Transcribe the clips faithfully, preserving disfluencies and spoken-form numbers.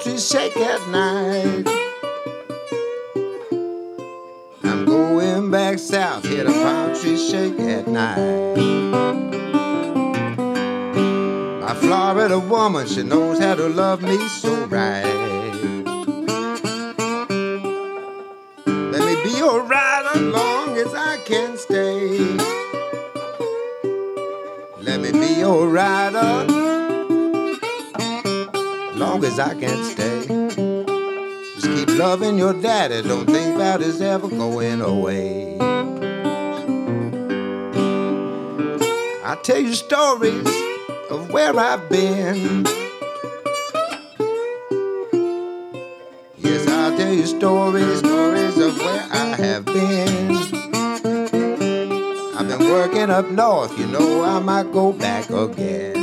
tree shake at night. I'm going back south, hear the palm tree shake at night. My Florida woman, she knows how to love me so right. Let me be your rider long as I can stay. Let me be your rider long as I can stay. Just keep loving your daddy, don't think about his ever going away. I'll tell you stories of where I've been. Yes, I'll tell you stories, stories of where I have been. I've been working up north, you know I might go back again.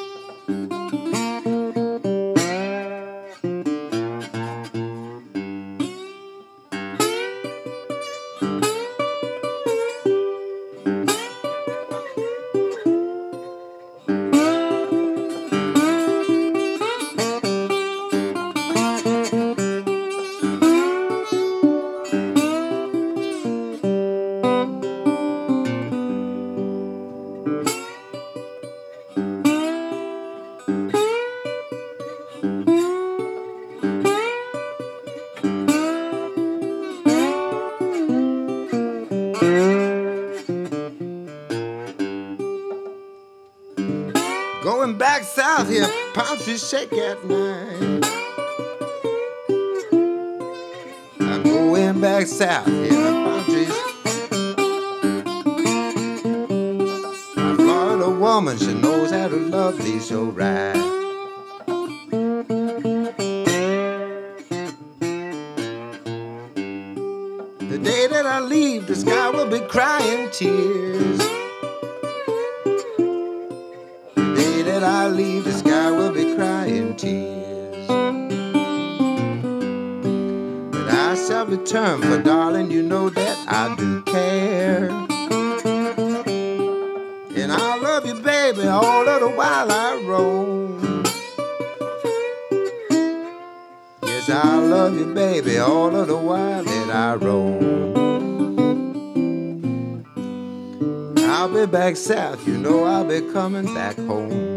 Going back south here, palm trees shake at night. I'm going back south here, palm trees. My Florida woman, she knows how to love me so right. The day that I leave, the sky will be crying tears. That I leave, the sky will be crying tears. But I shall return, for darling, you know that I do care. And I love you, baby, all of the while I roam. Yes, I love you, baby, all of the while that I roam. I'll be back south, you know I'll be coming back home.